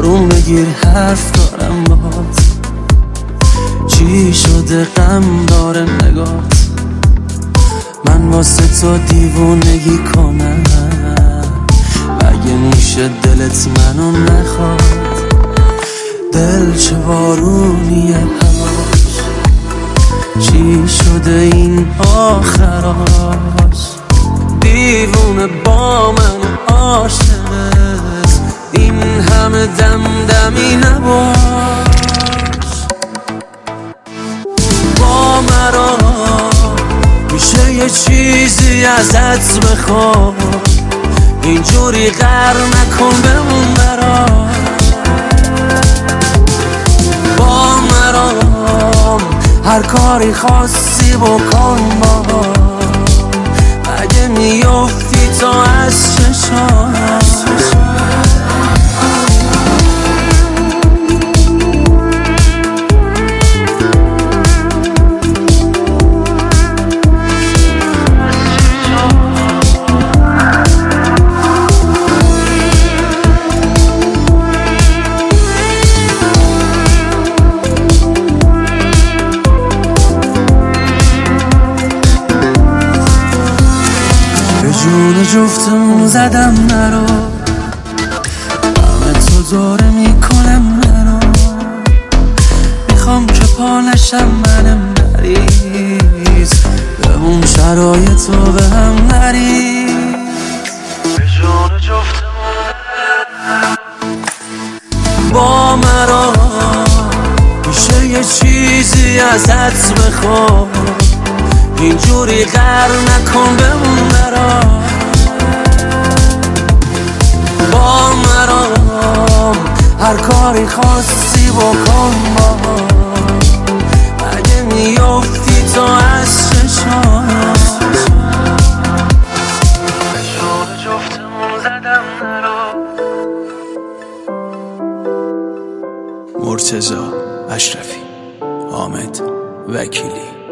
آروم بگیر حرف دارم باهات. چی شده غم داره نگات؟ من واسه تو دیوونگی کنم؟ مگه میشه دلت منو نخواد؟ دل چه بارونیه هواش، چی شده این آخراش؟ دیوونه با من عاشقت، این همه دمدمی نباش. با مرا میشه یه چیزی ازت بخوام، اینجوری غر نکن بمون برام. با مرام هر کاری خواستی بکن با، مگه میافتی تا از چشام؟ جون جفتمون زدم نرو، همه تو داره میکنم منو. میخوام که پانشم منم نریز، به اون شرایط رو به هم نریز. به جون جفتمون با مرا میشه یه چیزی ازت بخوام، اینجوری غر نکن بمون برام. با مرام هر کاری خواستی بکن با، مگه میافتی تا از چشام؟ به جون جفتمون زدم نرو. مرتضی اشرفی، حامد وکیلی.